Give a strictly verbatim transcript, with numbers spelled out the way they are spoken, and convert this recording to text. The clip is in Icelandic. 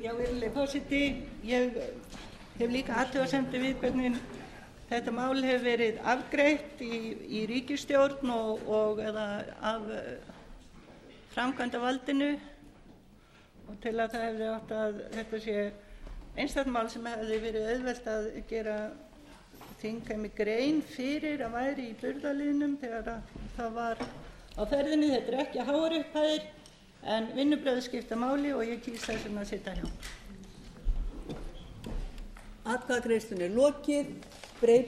Já, virðulegi forseti, ég hef líka athugasemdir við hvernig þetta mál hefur verið afgreitt í, í ríkisstjórn og, og eða af framkvæmdarvaldinu og til að það hefði átt að þetta sé einstakt mál sem hefði verið auðvelt að gera þingheimi grein fyrir að væri í burðarliðnum þegar það var á ferðinni. Þetta er ekki háar upphæðir en vinnubrögð skipta máli og ég kýs þess vegna að sitja hjá. Atkvæðagreiðslunni er lokið.